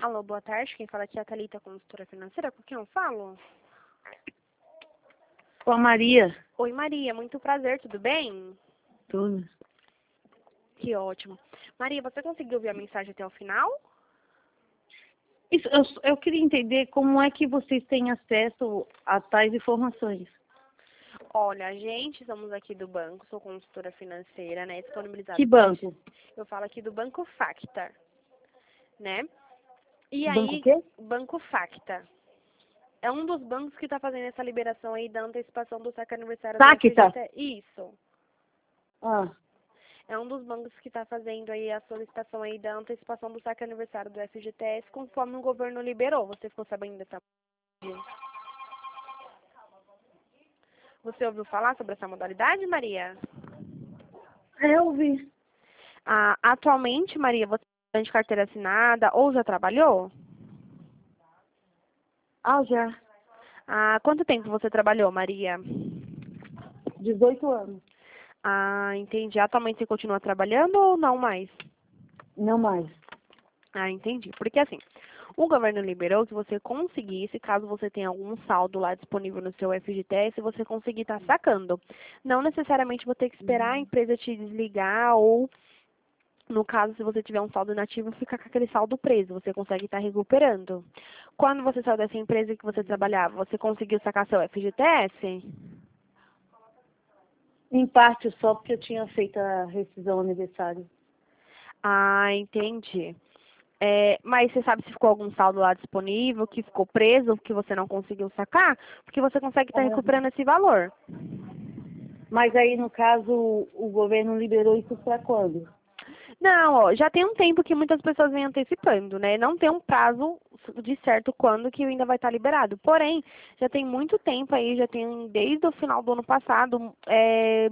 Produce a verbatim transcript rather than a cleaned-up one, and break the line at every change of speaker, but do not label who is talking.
Alô, boa tarde. Quem fala aqui é a Thalita, consultora financeira. Com quem eu falo?
Com a Maria.
Oi, Maria. Muito prazer. Tudo bem?
Tudo.
Que ótimo. Maria, você conseguiu ver a mensagem até o final?
Isso, eu, eu queria entender como é que vocês têm acesso a tais informações.
Olha, a gente, somos aqui do banco, sou consultora financeira, né? Disponibilizada.
Que banco?
Eu falo aqui do Banco Facta, né? E
Banco o
aí,
quê?
Banco Facta. É um dos bancos que está fazendo essa liberação aí da antecipação do saque aniversário do
Facta?
F G T. Isso.
Ah,
É um dos bancos que está fazendo aí a solicitação aí da antecipação do saque aniversário do F G T S conforme o governo liberou. Você ficou sabendo dessa? Você ouviu falar sobre essa modalidade, Maria?
eu vi.
Ah, atualmente, Maria, você tem de carteira assinada ou já trabalhou?
Ah, já.
Ah, quanto tempo você trabalhou, Maria?
dezoito anos.
Ah, entendi. Atualmente você continua trabalhando ou não mais?
Não mais.
Ah, entendi. Porque assim, o governo liberou que você conseguisse, caso você tenha algum saldo lá disponível no seu F G T S, você conseguir estar sacando. Não necessariamente vou ter que esperar a empresa te desligar ou, no caso, se você tiver um saldo inativo, fica com aquele saldo preso. Você consegue estar recuperando. Quando você saiu dessa empresa que você trabalhava, você conseguiu sacar seu F G T S?
Em parte só porque eu tinha feito a rescisão aniversário.
Ah, entendi. É, mas você sabe se ficou algum saldo lá disponível, que ficou preso, que você não conseguiu sacar? Porque você consegue estar
Ah,
recuperando esse valor.
mas aí, no caso, o governo liberou isso para quando?
Não, ó, já tem um tempo que muitas pessoas vêm antecipando, né? Não tem um prazo de certo quando que ainda vai estar liberado. Porém, já tem muito tempo aí, já tem desde o final do ano passado, é,